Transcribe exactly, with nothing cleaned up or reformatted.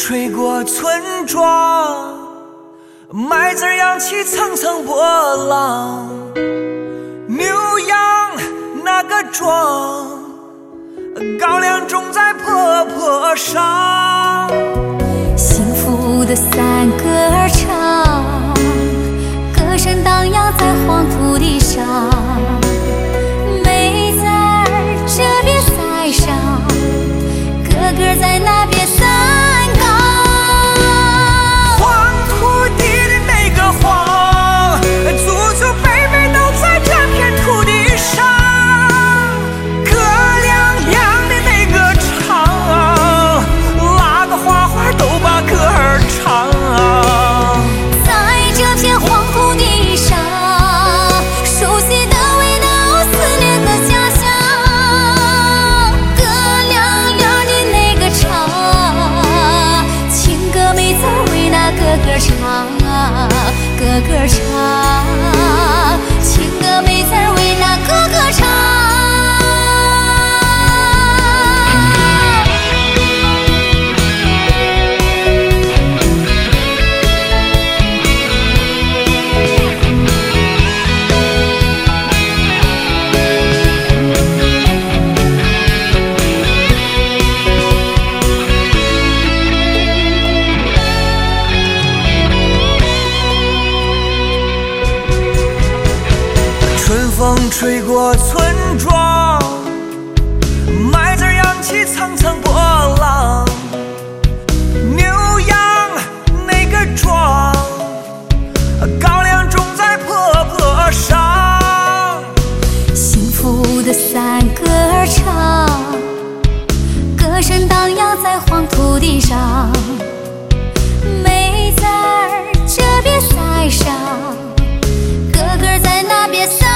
吹过村庄，麦子扬起层层波浪。牛羊那个庄，高粱种在坡坡上。 幸福的三歌唱，歌声荡漾在黄土地上。妹子儿这边塞上，哥哥在那边三高。 黄土地的那个黄，祖祖辈辈都在这片土地上。哥俩亮的那个唱，拉个花花都把歌儿唱。 在这片黄土地上，熟悉的味道，思念的家乡。哥俩亮的那个唱，情歌妹子为那哥哥唱，哥哥唱，情歌妹子为那哥哥唱。 春风吹过村庄，麦子扬起层层波浪。牛羊那个庄，高粱种在坡坡上。 幸福的三歌唱，歌声荡漾在黄土地上。妹子儿这边塞上，哥哥在那边塞。